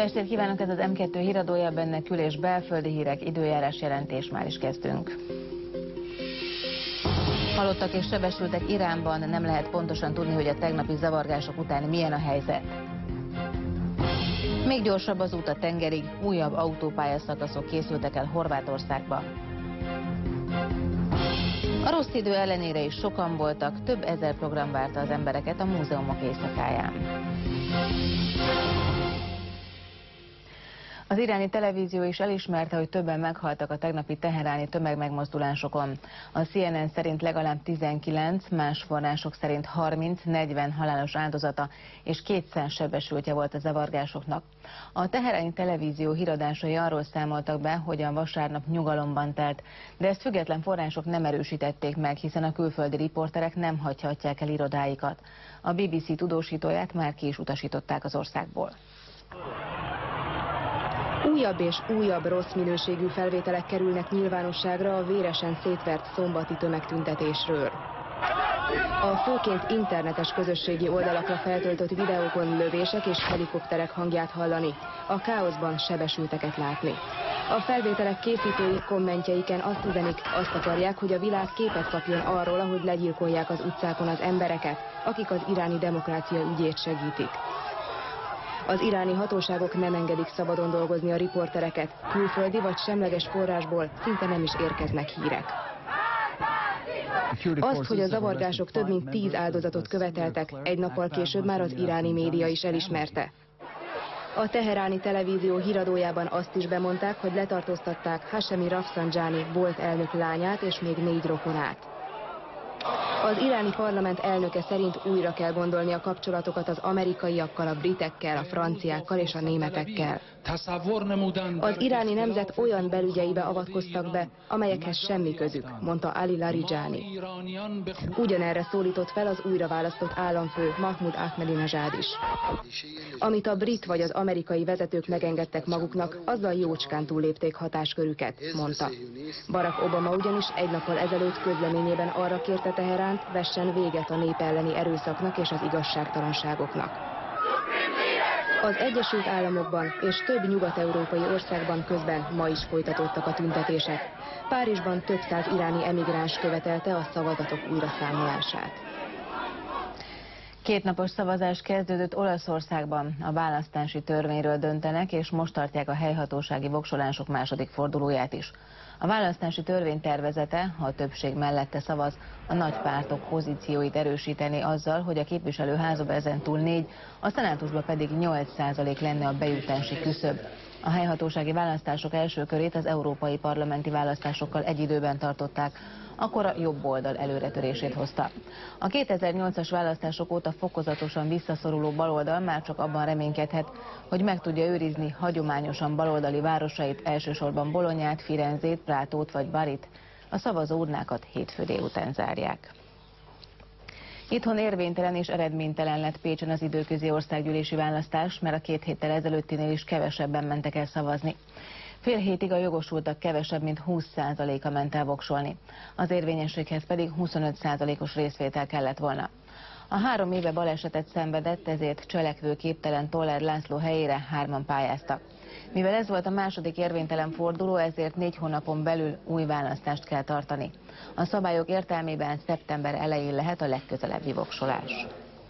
estét kívánok, ez az M2 híradója, benne kül- és belföldi hírek, időjárás jelentés, már is kezdünk. Halottak és sebesültek Iránban, nem lehet pontosan tudni, hogy a tegnapi zavargások után milyen a helyzet. Még gyorsabb az út a tengerig, újabb autópályaszakaszok készültek el Horvátországban. A rossz idő ellenére is sokan voltak, több ezer program várta az embereket a múzeumok éjszakáján. Az iráni televízió is elismerte, hogy többen meghaltak a tegnapi teheráni tömegmegmozdulásokon. A CNN szerint legalább 19, más források szerint 30-40 halálos áldozata és 200 sebesültje volt a zavargásoknak. A teheráni televízió híradásai arról számoltak be, hogy a vasárnap nyugalomban telt, de ezt független források nem erősítették meg, hiszen a külföldi riporterek nem hagyhatják el irodáikat. A BBC tudósítóját már ki is utasították az országból. Újabb és újabb rossz minőségű felvételek kerülnek nyilvánosságra a véresen szétvert szombati tömegtüntetésről. A főként internetes közösségi oldalakra feltöltött videókon lövések és helikopterek hangját hallani, a káoszban sebesülteket látni. A felvételek készítői kommentjeiken azt üzenik, azt akarják, hogy a világ képet kapjon arról, ahogy legyilkolják az utcákon az embereket, akik az iráni demokrácia ügyét segítik. Az iráni hatóságok nem engedik szabadon dolgozni a riportereket, külföldi vagy semleges forrásból szinte nem is érkeznek hírek. Azt, hogy a zavargások több mint 10 áldozatot követeltek, egy nappal később már az iráni média is elismerte. A teheráni televízió híradójában azt is bemondták, hogy letartóztatták Hashemi Rafsanjani volt elnök lányát és még 4 rokonát. Az iráni parlament elnöke szerint újra kell gondolni a kapcsolatokat az amerikaiakkal, a britekkel, a franciákkal és a németekkel. Az iráni nemzet olyan belügyeibe avatkoztak be, amelyekhez semmi közük, mondta Ali Larijani. Ugyanerre szólított fel az újraválasztott államfő Mahmoud Ahmadinejad is. Amit a brit vagy az amerikai vezetők megengedtek maguknak, azzal jócskán túllépték hatáskörüket, mondta. Barack Obama ugyanis egy nappal ezelőtt közleményében arra kérte Teheránt, vessen véget a nép elleni erőszaknak és az igazságtalanságoknak. Az Egyesült Államokban és több nyugat-európai országban közben ma is folytatódtak a tüntetések. Párizsban több száz iráni emigráns követelte a szavazatok újraszámolását. Kétnapos szavazás kezdődött Olaszországban. A választási törvényről döntenek, és most tartják a helyhatósági voksolások második fordulóját is. A választási törvény tervezete, ha a többség mellette szavaz, a nagy pártok pozícióit erősíteni azzal, hogy a képviselőházba ezentúl 4, a szenátusba pedig 8% lenne a bejutási küszöb. A helyhatósági választások első körét az európai parlamenti választásokkal egy időben tartották, akkor a jobb oldal előretörését hozta. A 2008-as választások óta fokozatosan visszaszoruló baloldal már csak abban reménykedhet, hogy meg tudja őrizni hagyományosan baloldali városait, elsősorban Bolonyát, Firenzét, Prátót vagy Barit. A szavazóurnákat hétfő délután zárják. Itthon érvénytelen és eredménytelen lett Pécsen az időközi országgyűlési választás, mert a 2 héttel ezelőttinél is kevesebben mentek el szavazni. Fél hétig a jogosultak kevesebb, mint 20%-a ment el voksolni. Az érvényességhez pedig 25%-os részvétel kellett volna. A 3 éve balesetet szenvedett, ezért cselekvőképtelen Toller László helyére 3-an pályáztak. Mivel ez volt a második érvénytelen forduló, ezért 4 hónapon belül új választást kell tartani. A szabályok értelmében szeptember elején lehet a legközelebbi voksolás.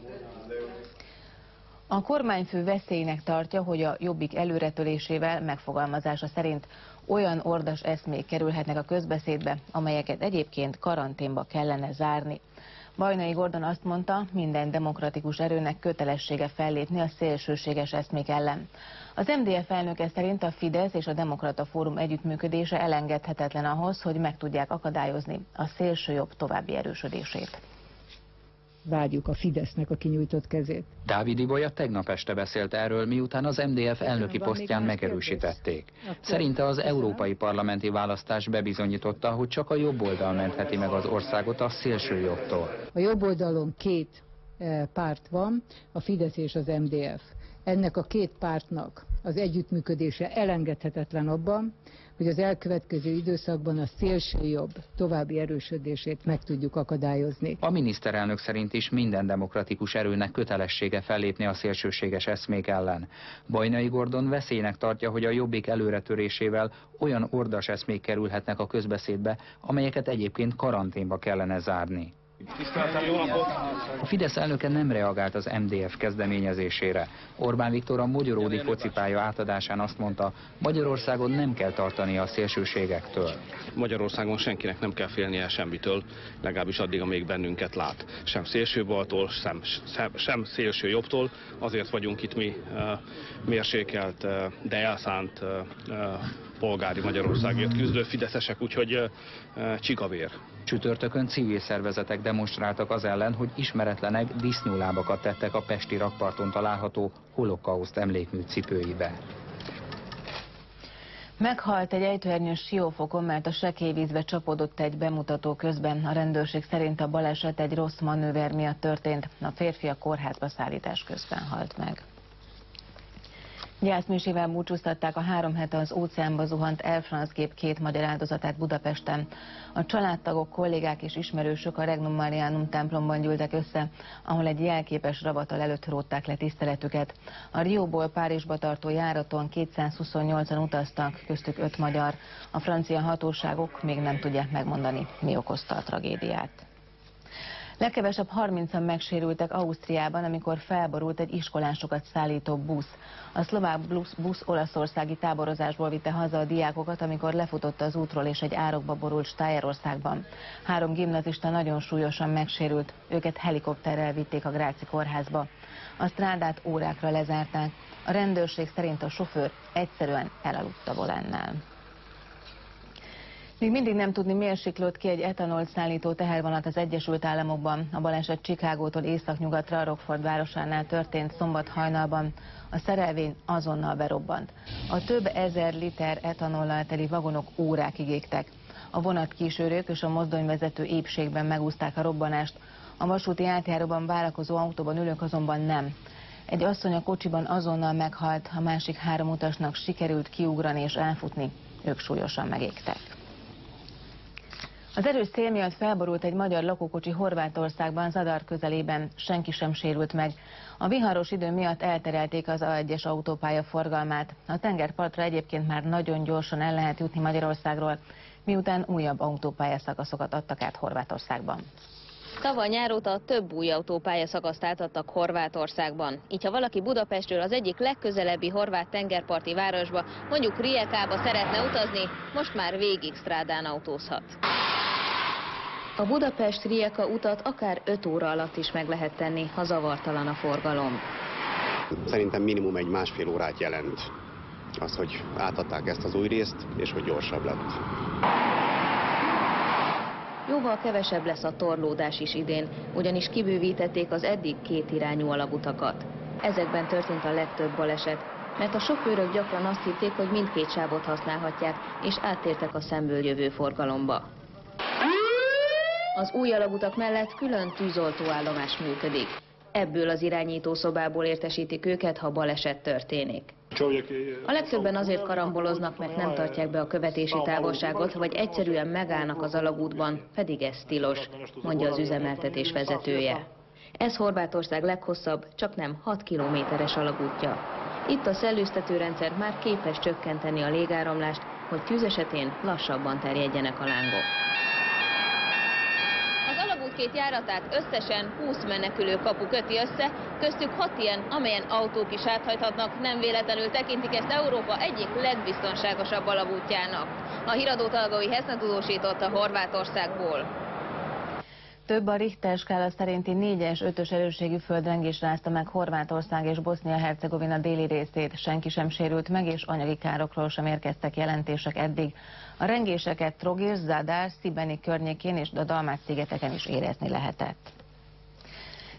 A kormányfő veszélynek tartja, hogy a Jobbik előretörésével megfogalmazása szerint olyan ordas eszmék kerülhetnek a közbeszédbe, amelyeket egyébként karanténba kellene zárni. Bajnai Gordon azt mondta, minden demokratikus erőnek kötelessége fellépni a szélsőséges eszmék ellen. Az MDF elnöke szerint a Fidesz és a Demokrata Fórum együttműködése elengedhetetlen ahhoz, hogy meg tudják akadályozni a szélsőjobb további erősödését. Várjuk a Fidesznek a kinyújtott kezét. Dávid Ibolya tegnap este beszélt erről, miután az MDF elnöki posztján megerősítették. Szerinte az európai parlamenti választás bebizonyította, hogy csak a jobb oldal mentheti meg az országot a szélsőjobbtól. A jobb oldalon 2 párt van, a Fidesz és az MDF. Ennek a két pártnak az együttműködése elengedhetetlen abban, hogy az elkövetkező időszakban a szélsőjobb további erősödését meg tudjuk akadályozni. A miniszterelnök szerint is minden demokratikus erőnek kötelessége fellépni a szélsőséges eszmék ellen. Bajnai Gordon veszélynek tartja, hogy a Jobbik előretörésével olyan ordas eszmék kerülhetnek a közbeszédbe, amelyeket egyébként karanténba kellene zárni. A Fidesz elnöke nem reagált az MDF kezdeményezésére. Orbán Viktor a Mogyoródi focipálya átadásán azt mondta, Magyarországon nem kell tartani a szélsőségektől. Magyarországon senkinek nem kell félnie semmitől, legalábbis addig, amíg bennünket lát. Sem szélsőbaltól, sem szélső jobbtól. Azért vagyunk itt mi mérsékelt, de elszánt polgári Magyarországért küzdő fideszesek, úgyhogy csikavér. Csütörtökön civil szervezetek demonstráltak az ellen, hogy ismeretlenek disznólábakat tettek a pesti rakparton található holokauszt emlékmű cipőibe. Meghalt egy ejtőernyős siófokon, mert a sekélyvízbe csapódott egy bemutató közben. A rendőrség szerint a baleset egy rossz manőver miatt történt. A férfi a kórházba szállítás közben halt meg. Gyászmisével búcsúztatták a 3 hete az óceánba zuhant Air France gép 2 magyar áldozatát Budapesten. A családtagok, kollégák és ismerősök a Regnum Marianum templomban gyűltek össze, ahol egy jelképes ravatal előtt rótták le tiszteletüket. A Rióból Párizsba tartó járaton 228-an utaztak, köztük 5 magyar. A francia hatóságok még nem tudják megmondani, mi okozta a tragédiát. Legkevesebb 30-an megsérültek Ausztriában, amikor felborult egy iskolásokat szállító busz. A szlovák busz olaszországi táborozásból vitte haza a diákokat, amikor lefutott az útról és egy árokba borult Stájerországban. 3 gimnazista nagyon súlyosan megsérült, őket helikopterrel vitték a gráci kórházba. A strádát órákra lezárták. A rendőrség szerint a sofőr egyszerűen elaludt a volánnál. Még mindig nem tudni, miért siklott ki egy etanolt szállító tehervonat az Egyesült Államokban. A baleset Chicagótól északnyugatra, Rockford városánál történt szombat hajnalban. A szerelvény azonnal berobbant. A több ezer liter etanollal teli vagonok órákig égtek. A vonatkísérők és a mozdonyvezető épségben megúszták a robbanást. A vasúti átjáróban várakozó autóban ülők azonban nem. Egy asszony a kocsiban azonnal meghalt, a másik 3 utasnak sikerült kiugrani és elfutni. Ők súlyosan megégtek. Az erős szél miatt felborult egy magyar lakókocsi Horvátországban, Zadar közelében, senki sem sérült meg. A viharos idő miatt elterelték az A1-es autópálya forgalmát. A tengerpartra egyébként már nagyon gyorsan el lehet jutni Magyarországról, miután újabb autópályaszakaszokat adtak át Horvátországban. Tavaly nyár óta több új autópályaszakaszt átadtak Horvátországban. Így ha valaki Budapestről az egyik legközelebbi horvát tengerparti városba, mondjuk Rijekába szeretne utazni, most már végig strádán autózhat. A Budapest-Rijeka utat akár 5 óra alatt is meg lehet tenni, ha zavartalan a forgalom. Szerintem minimum egy 1,5 órát jelent az, hogy átadták ezt az új részt, és hogy gyorsabb lett. Jóval kevesebb lesz a torlódás is idén, ugyanis kibővítették az eddig 2 irányú alagutakat. Ezekben történt a legtöbb baleset, mert a sofőrök gyakran azt hitték, hogy mindkét sávot használhatják, és áttértek a szemből jövő forgalomba. Az új alagutak mellett külön tűzoltóállomás működik. Ebből az irányítószobából értesítik őket, ha baleset történik. A legtöbben azért karamboloznak, mert nem tartják be a követési távolságot, vagy egyszerűen megállnak az alagútban, pedig ez tilos, mondja az üzemeltetés vezetője. Ez Horvátország leghosszabb, csaknem 6 kilométeres alagútja. Itt a szellőztetőrendszer már képes csökkenteni a légáramlást, hogy tűz esetén lassabban terjedjenek a lángok. Az alagút 2 járatát összesen 20 menekülő kapu köti össze, köztük 6 ilyen, amelyen autók is áthajthatnak, nem véletlenül tekintik ezt Európa egyik legbiztonságosabb alagútjának. A híradó Talgai Heszne tudósított a Horvátországból. Több a Richter skála szerinti 4-es, 5-ös erősségű földrengés rázta meg Horvátország és Bosznia-Hercegovina déli részét. Senki sem sérült meg, és anyagi károkról sem érkeztek jelentések eddig. A rengéseket Trogir, Zadar, Szibeni környékén és a Dalmács-szigeteken is érezni lehetett.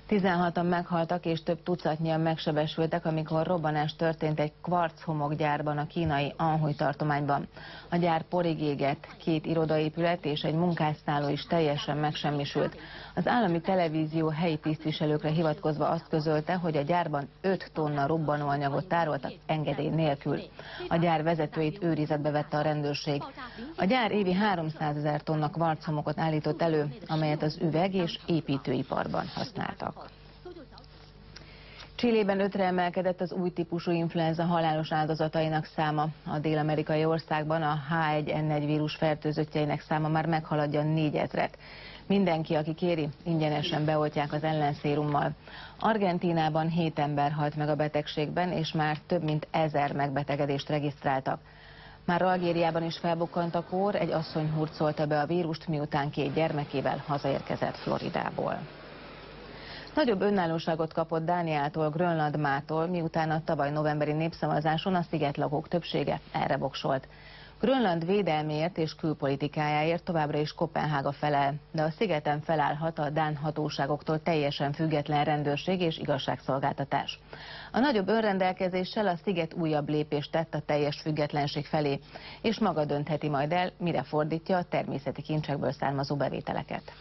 16-an meghaltak és több tucatnyian megsebesültek, amikor robbanás történt egy kvarc homokgyárban a kínai Anhui tartományban. A gyár porig égett, 2 irodaépület és egy munkásszálló is teljesen megsemmisült. Az állami televízió helyi tisztviselőkre hivatkozva azt közölte, hogy a gyárban 5 tonna robbanóanyagot tároltak engedély nélkül. A gyár vezetőit őrizetbe vette a rendőrség. A gyár évi 300 000 tonna kvarchomokot állított elő, amelyet az üveg- és építőiparban használtak. Chilében 5-re emelkedett az új típusú influenza halálos áldozatainak száma. A dél-amerikai országban a H1N1 vírus fertőzöttjeinek száma már meghaladja 4000-et. Mindenki, aki kéri, ingyenesen beoltják az ellenszérummal. Argentínában 7 ember halt meg a betegségben, és már több mint 1000 megbetegedést regisztráltak. Már Algériában is felbukkant a kór, egy asszony hurcolta be a vírust, miután 2 gyermekével hazaérkezett Floridából. Nagyobb önállóságot kapott Dániától, Grönland-mától, miután a tavaly novemberi népszavazáson a szigetlakók többsége erre voksolt. Grönland védelméért és külpolitikájáért továbbra is Koppenhága felel, de a szigeten felállhat a dán hatóságoktól teljesen független rendőrség és igazságszolgáltatás. A nagyobb önrendelkezéssel a sziget újabb lépést tett a teljes függetlenség felé, és maga döntheti majd el, mire fordítja a természeti kincsekből származó bevételeket.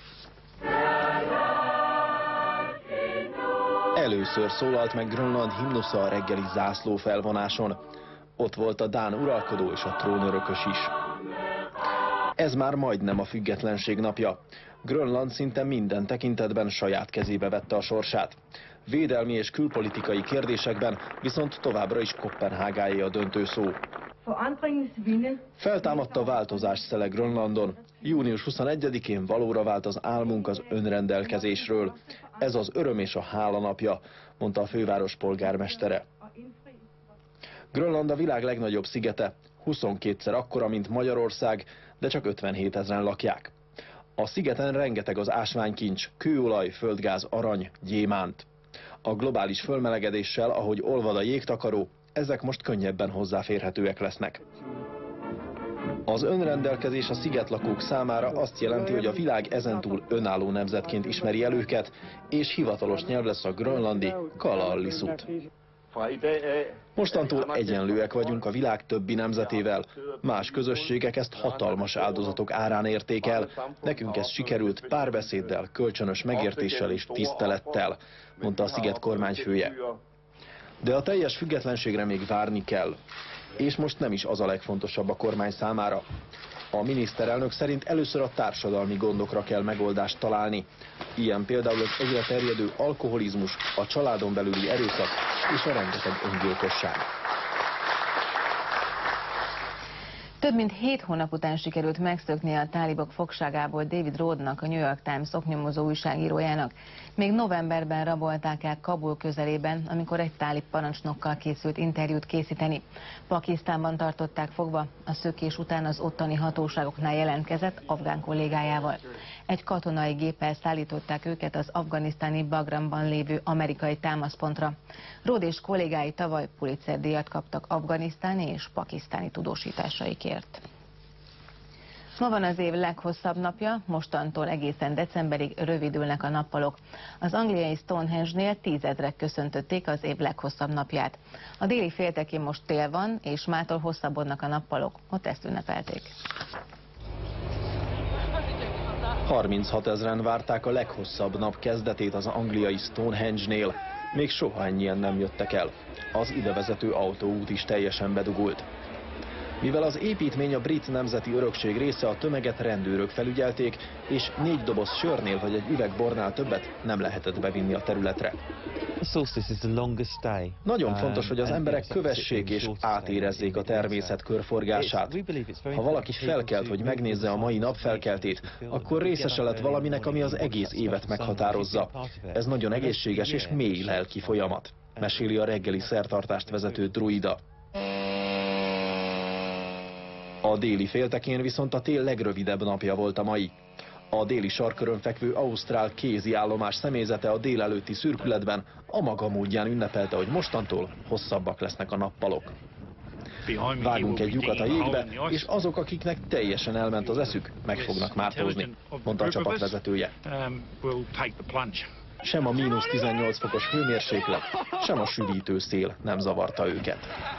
Először szólalt meg Grönland himnusza a reggeli zászlófelvonáson. Ott volt a dán uralkodó és a trónörökös is. Ez már majdnem a függetlenség napja. Grönland szinte minden tekintetben saját kezébe vette a sorsát. Védelmi és külpolitikai kérdésekben viszont továbbra is Koppenhágáé a döntő szó. Feltámadta a változás szele Grönlandon. Június 21-én valóra vált az álmunk az önrendelkezésről. Ez az öröm és a hála napja, mondta a főváros polgármestere. Grönland a világ legnagyobb szigete, 22-szer akkora, mint Magyarország, de csak 57 000-en lakják. A szigeten rengeteg az ásványkincs, kőolaj, földgáz, arany, gyémánt. A globális fölmelegedéssel, ahogy olvad a jégtakaró, ezek most könnyebben hozzáférhetőek lesznek. Az önrendelkezés a szigetlakók számára azt jelenti, hogy a világ ezentúl önálló nemzetként ismeri el őket, és hivatalos nyelv lesz a grönlandi Kalaallisut. Mostantól egyenlőek vagyunk a világ többi nemzetével. Más közösségek ezt hatalmas áldozatok árán érték el. Nekünk ez sikerült párbeszéddel, kölcsönös megértéssel és tisztelettel, mondta a sziget kormányfője. De a teljes függetlenségre még várni kell. És most nem is az a legfontosabb a kormány számára. A miniszterelnök szerint először a társadalmi gondokra kell megoldást találni. Ilyen például az egyre terjedő alkoholizmus, a családon belüli erőszak és a rengeteg öngyilkosság. Több mint 7 hónap után sikerült megszöknie a tálibok fogságából David Rodnak, a New York Times oknyomozó újságírójának. Még novemberben rabolták el Kabul közelében, amikor egy tálib parancsnokkal készült interjút készíteni. Pakisztánban tartották fogva, a szökés után az ottani hatóságoknál jelentkezett afgán kollégájával. Egy katonai géppel szállították őket az afganisztáni Bagramban lévő amerikai támaszpontra. Rod és kollégái tavaly Pulitzer-díjat kaptak afganisztáni és pakisztáni tudósításaikért. Ma van az év leghosszabb napja, mostantól egészen decemberig rövidülnek a nappalok. Az angliai Stonehenge-nél 10 000-ek köszöntötték az év leghosszabb napját. A déli féltekén most tél van, és mától hosszabbodnak a nappalok, ott ezt ünnepelték. 36 000-en várták a leghosszabb nap kezdetét az angliai Stonehenge-nél. Még soha ennyien nem jöttek el. Az idevezető autóút is teljesen bedugult. Mivel az építmény a brit nemzeti örökség része, a tömeget rendőrök felügyelték, és 4 doboz sörnél vagy egy üveg bornál többet nem lehetett bevinni a területre. Nagyon fontos, hogy az emberek kövessék és átérezzék a természet körforgását. Ha valaki felkelt, hogy megnézze a mai napfelkeltét, akkor részese lett valaminek, ami az egész évet meghatározza. Ez nagyon egészséges és mély lelki folyamat, meséli a reggeli szertartást vezető druida. A déli féltekén viszont a tél legrövidebb napja volt a mai. A déli sarkkörön fekvő ausztrál kézi állomás személyzete a délelőtti szürkületben a maga módján ünnepelte, hogy mostantól hosszabbak lesznek a nappalok. Vágunk egy lyukat a jégbe, és azok, akiknek teljesen elment az eszük, meg fognak mártózni, mondta a csapatvezetője. Sem a -18 fokos hőmérséklet, sem a sűrítő szél nem zavarta őket.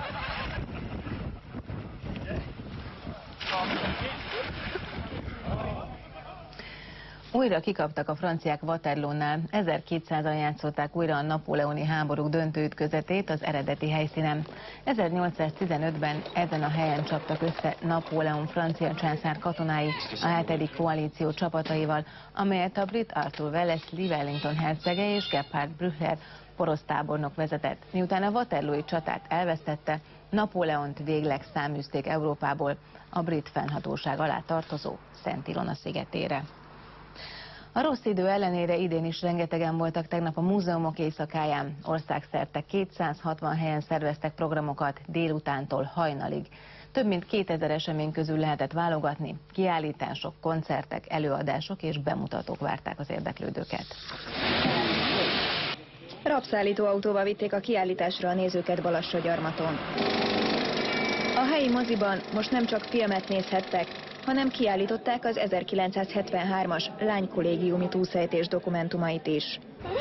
Újra kikaptak a franciák Waterloonál. 1200-an játszották újra a napóleoni háborúk döntőütközetét az eredeti helyszínen. 1815-ben ezen a helyen csaptak össze Napóleon francia császár katonái a 7. koalíció csapataival, amelyet a brit Arthur Wellesley Wellington hercege és Gebhard Blücher porosz tábornok vezetett. Miután a waterlooi csatát elvesztette, Napóleont végleg száműzték Európából a brit fennhatóság alá tartozó Szent Ilona szigetére. A rossz idő ellenére idén is rengetegen voltak tegnap a múzeumok éjszakáján. Országszerte 260 helyen szerveztek programokat délutántól hajnalig. Több mint 2000 esemény közül lehetett válogatni. Kiállítások, koncertek, előadások és bemutatók várták az érdeklődőket. Rabszállító autóval vitték a kiállításra a nézőket Balassagyarmaton. A helyi moziban most nem csak filmet nézhettek, hanem kiállították az 1973-as lánykollégiumi túlszejtés dokumentumait is.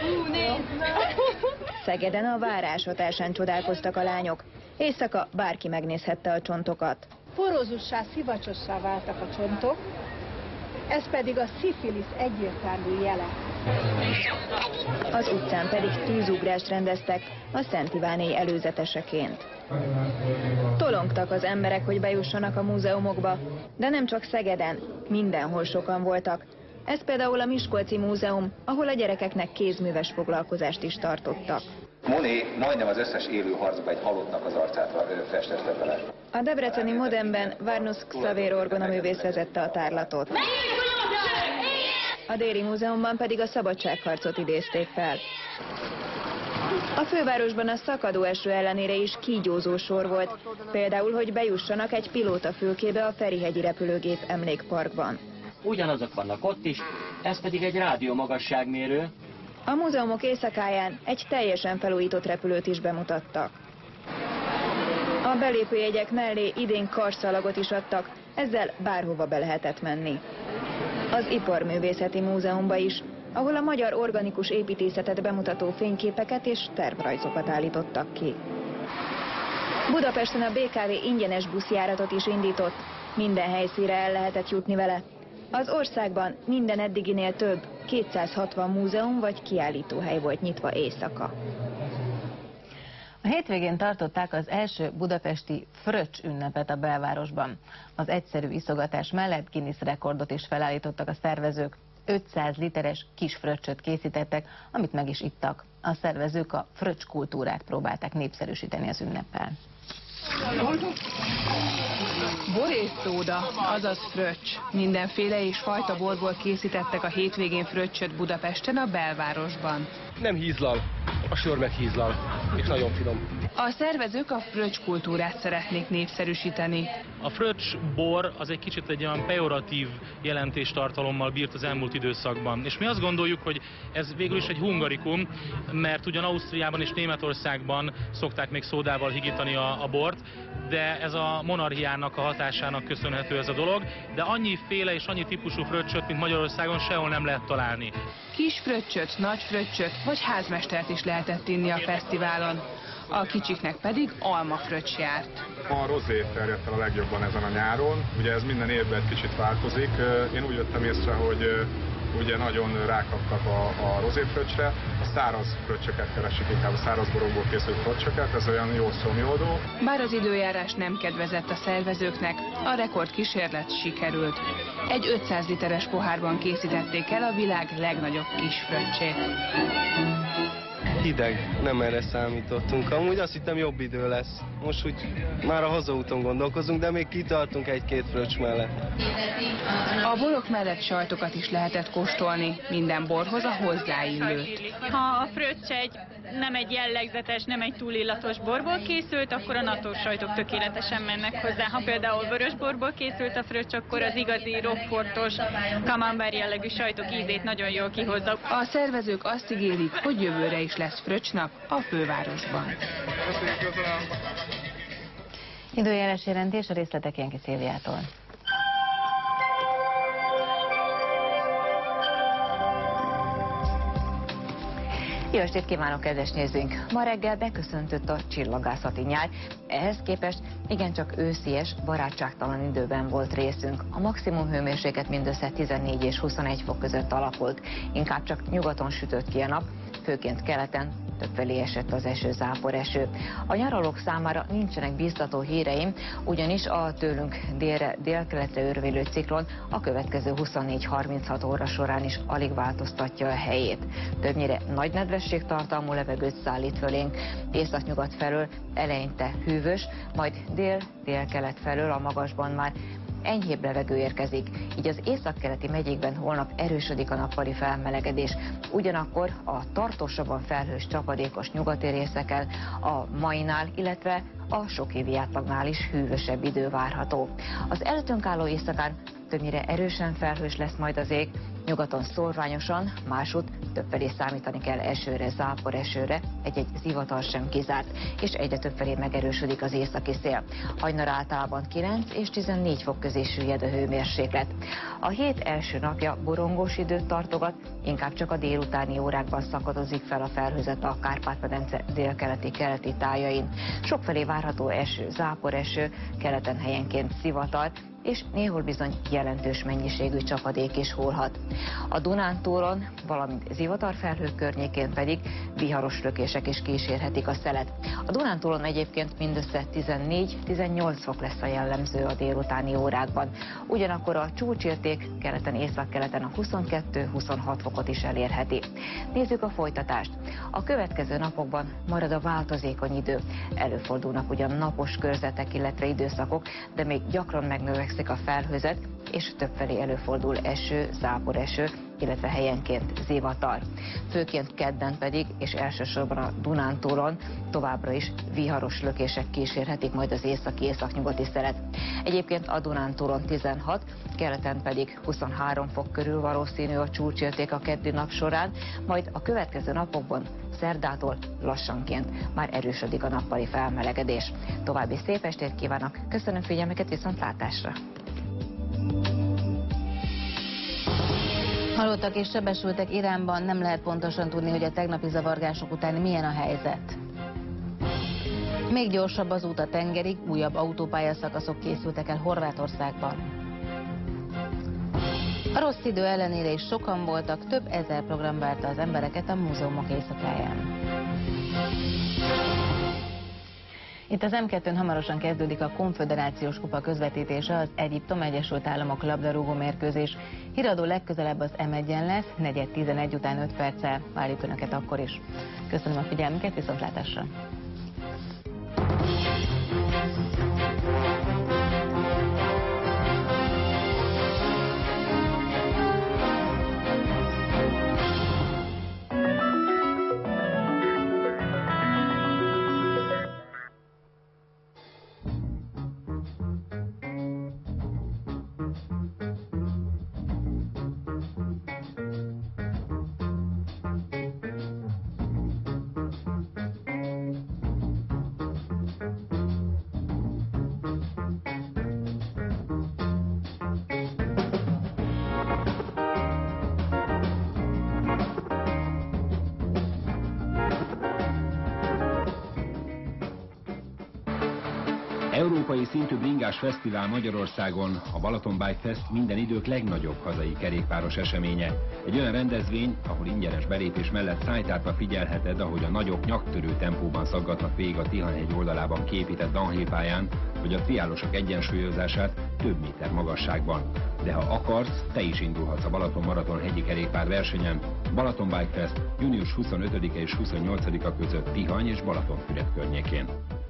Szegeden a várás hatásán csodálkoztak a lányok. Éjszaka bárki megnézhette a csontokat. Porózussá, szivacsossá váltak a csontok, ez pedig a szifilisz egyértelmű jele. Az utcán pedig tűzugrást rendeztek a Szent Ivánéi előzeteseként. Tolongtak az emberek, hogy bejussanak a múzeumokba, de nem csak Szegeden, mindenhol sokan voltak. Ez például a Miskolci Múzeum, ahol a gyerekeknek kézműves foglalkozást is tartottak. Monet majdnem az összes élő harcban egy halottnak az arcát festette bele. A debreceni Modernben Várnusz Xavér orgonaművész vezette a tárlatot. A Déri Múzeumban pedig a szabadságharcot idézték fel. A fővárosban a szakadó eső ellenére is kígyózó sor volt, például, hogy bejussanak egy pilótafülkébe a Ferihegyi repülőgép emlékparkban. Ugyanazok vannak ott is, ez pedig egy rádiómagasságmérő. A múzeumok éjszakáján egy teljesen felújított repülőt is bemutattak. A belépőjegyek mellé idén karszalagot is adtak, ezzel bárhova be lehetett menni. Az Iparművészeti Múzeumba is, ahol a magyar organikus építészetet bemutató fényképeket és tervrajzokat állítottak ki. Budapesten a BKV ingyenes buszjáratot is indított, minden helyszínre el lehetett jutni vele. Az országban minden eddiginél több, 260 múzeum vagy kiállítóhely volt nyitva éjszaka. A hétvégén tartották az első budapesti fröccs ünnepet a belvárosban. Az egyszerű iszogatás mellett Guinness rekordot is felállítottak a szervezők. 500 literes kis fröccsöt készítettek, amit meg is ittak. A szervezők a fröccs kultúrát próbálták népszerűsíteni az ünneppel. Bor és szóda, azaz fröccs. Mindenféle és fajta borból készítettek a hétvégén fröccsöt Budapesten a belvárosban. Nem hízlal, a sör meg hízlal, és nagyon finom. A szervezők a fröccs kultúrát szeretnék népszerűsíteni. A fröccs bor az egy kicsit egy olyan pejoratív jelentéstartalommal bírt az elmúlt időszakban. És mi azt gondoljuk, hogy ez végül is egy hungarikum, mert ugyan Ausztriában és Németországban szokták még szódával higítani a bort, de ez a monarchiának a hatásának köszönhető ez a dolog, de annyi féle és annyi típusú fröccsöt, mint Magyarországon sehol nem lehet találni. Kis fröccsöt, nagy fröccsöt vagy házmestert is lehetett inni a fesztiválon. A kicsiknek pedig almafröccs járt. A rozé terjedt el a legjobban ezen a nyáron, ugye ez minden évben egy kicsit változik. Én úgy vettem észre, hogy ugye nagyon rákaptak a rozéfröccsre, a száraz fröccsöket keresik, inkább a száraz borokból készült fröccsöket, ez olyan jó szomjódó. Bár az időjárás nem kedvezett a szervezőknek, a rekordkísérlet sikerült. Egy 500 literes pohárban készítették el a világ legnagyobb kis fröccsét. Hideg, nem erre számítottunk. Amúgy azt hittem jobb idő lesz. Most úgy már a hazaúton gondolkozunk, de még kitartunk egy-két fröccs mellett. A borok mellett sajtokat is lehetett kóstolni, minden borhoz a hozzáillőt. Ha a fröccs nem egy jellegzetes, nem egy túl illatos borból készült, akkor a natúr sajtok tökéletesen mennek hozzá. Ha például vörös borból készült a fröccs, akkor az igazi rockfortos, camembert jellegű sajtok ízét nagyon jól kihozza. A szervezők azt ígérik, hogy jövőre is lesz fröccsnap a fővárosban. Időjárás jelentés, a részletek Jenki Szilviától. Jó estét kívánok, kedves nézőink! Ma reggel beköszöntött a csillagászati nyár. Ehhez képest igencsak őszies, barátságtalan időben volt részünk. A maximum hőmérséklet mindössze 14 és 21 fok között alakult. Inkább csak nyugaton sütött ki a nap, főként keleten többfelé esett az eső, záporeső. A nyaralók számára nincsenek bíztató híreim, ugyanis a tőlünk délkeletre örvélő ciklon a következő 24-36 óra során is alig változtatja a helyét. Többnyire nagy nedvesség tartalmú levegőt szállít fölénk, északnyugat felől eleinte hűvös, majd dél-délkelet felől a magasban már enyhébb levegő érkezik, így az északkeleti megyékben holnap erősödik a nappali felmelegedés. Ugyanakkor a tartósabban felhős csapadékos nyugati részeken a mainál, illetve a sokévi átlagnál is hűvösebb idő várható. Az előttünk álló éjszakán többnyire erősen felhős lesz majd az ég, nyugaton szórványosan, másút többfelé számítani kell esőre, záporesőre, egy-egy zivatar sem kizárt, és egyre többfelé megerősödik az északi szél. Hajnal általában 9 és 14 fok közé süllyed a hőmérséklet. A hét első napja borongós időt tartogat, inkább csak a délutáni órákban szakadozik fel a felhőzet a Kárpát-medence délkeleti-keleti tájain. Sokfelé várható eső, záporeső, keleten helyenként zivatar, és néhol bizony jelentős mennyiségű csapadék is hullhat. A Dunántúlon, valamint zivatarfelhők környékén pedig viharos lökések is kísérhetik a szelet. A Dunántúlon egyébként mindössze 14-18 fok lesz a jellemző a délutáni órákban. Ugyanakkor a csúcsérték keleten, északkeleten a 22-26 fokot is elérheti. Nézzük a folytatást. A következő napokban marad a változékony idő. Előfordulnak ugyan napos körzetek, illetve időszakok, de még gyakran megnövekszik a felhőzet, és többfelé előfordul eső, záporeső, illetve helyenként zivatar. Főként kedden pedig, és elsősorban a Dunántúlon továbbra is viharos lökések kísérhetik majd az északi-északnyugati szelet. Egyébként a Dunántúlon 16, keleten pedig 23 fok körül valószínű a csúcsérték a keddi nap során, majd a következő napokban szerdától lassanként már erősödik a nappali felmelegedés. További szép estét kívánok, köszönöm figyelmüket, viszontlátásra! Halottak és sebesültek Iránban, nem lehet pontosan tudni, hogy a tegnapi zavargások után milyen a helyzet. Még gyorsabb az út a tengerig, újabb autópályaszakaszok készültek el Horvátországban. A rossz idő ellenére is sokan voltak, több ezer program várta az embereket a múzeumok éjszakáján. Itt az M2-n hamarosan kezdődik a Konföderációs Kupa közvetítése, az Egyiptom Egyesült Államok labdarúgó mérkőzés. Híradó legközelebb az M1-en lesz, 4:11 után 5 perccel. Várjuk Önöket akkor is. Köszönöm a figyelmüket, viszontlátásra! Európai szintű bringás fesztivál Magyarországon, a Balaton Bike Fest minden idők legnagyobb hazai kerékpáros eseménye. Egy olyan rendezvény, ahol ingyenes belépés mellett szájtátva figyelheted, ahogy a nagyok nyaktörő tempóban szaggatnak végig a Tihanhegy oldalában kiépített downhill pályán, vagy a triálosok egyensúlyozását több méter magasságban. De ha akarsz, te is indulhatsz a Balaton Maraton hegyi kerékpár versenyen. Balaton Bike Fest június 25-e és 28-a között Tihany és Balatonfüred környékén.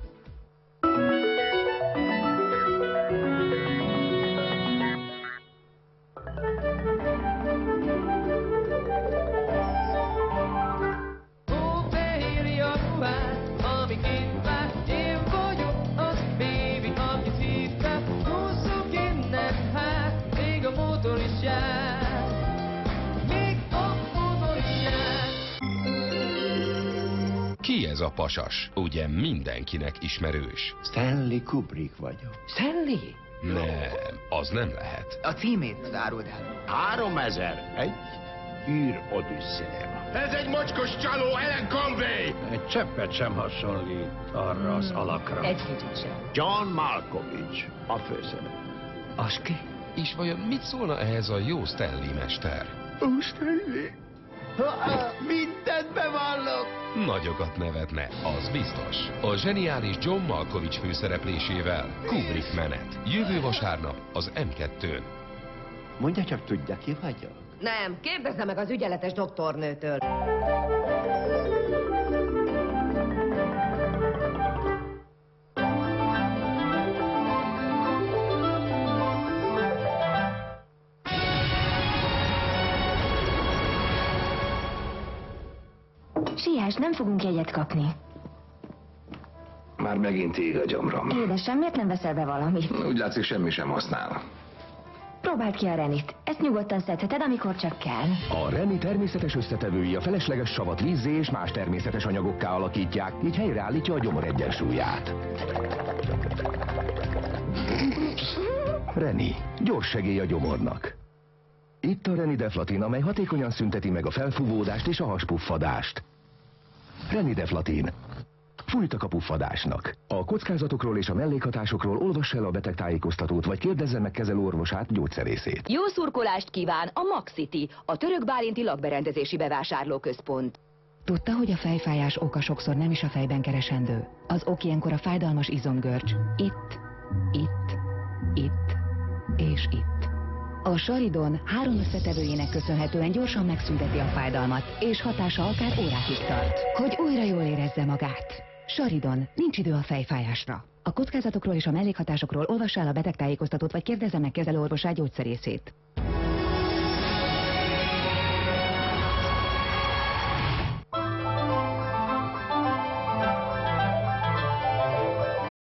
Ki ez a pasas? Ugye mindenkinek ismerős. Stanley Kubrick vagyok. Stanley? Nem, az nem lehet. A címét áruld el. 3000. 1, űr Odüsszea. Ez egy mocskos csaló, Ellen Conway! Egy cseppet sem hasonlít arra az alakra. Egy kicsit sem. John Malkovich, a főszerep. Az ki? És vajon mit szólna ehhez a jó Stanley mester? Ó, Stanley! Mindent bevallok! Nagyokat nevetne, az biztos. A zseniális John Malkovich főszereplésével Kubrick menet. Jövő vasárnap az M2-n. Mondja csak, tudja, ki vagyok? Nem, kérdezze meg az ügyeletes doktornőtől. Siess, nem fogunk jegyet kapni. Már megint ég a gyomrom. Édesem, miért nem veszel be valamit? Úgy látszik, semmi sem használ. Próbáld ki a Renit. Ezt nyugodtan szedheted, amikor csak kell. A Reni természetes összetevői a felesleges savat vízzé és más természetes anyagokká alakítják, így helyreállítja a gyomor egyensúlyát. Reni, gyors segély a gyomornak. Itt a Renideflatin, amely hatékonyan szünteti meg a felfúvódást és a haspuffadást. Renideflatin. Fújtak a puffadásnak. A kockázatokról és a mellékhatásokról olvass el a betegtájékoztatót, vagy kérdezze meg kezelőorvosát, gyógyszerészét. Jó szurkolást kíván a Maxity, a Török Bálinti lakberendezési bevásárlóközpont. Tudta, hogy a fejfájás oka sokszor nem is a fejben keresendő? Az ok ilyenkor a fájdalmas izomgörcs. Itt, és itt. A Saridon 3 összetevőjének köszönhetően gyorsan megszünteti a fájdalmat, és hatása akár órákig tart, hogy újra jól érezze magát. Saridon, nincs idő a fejfájásra. A kockázatokról és a mellékhatásokról olvassa el a betegtájékoztatót, vagy kérdezze meg kezelőorvosát, gyógyszerészét.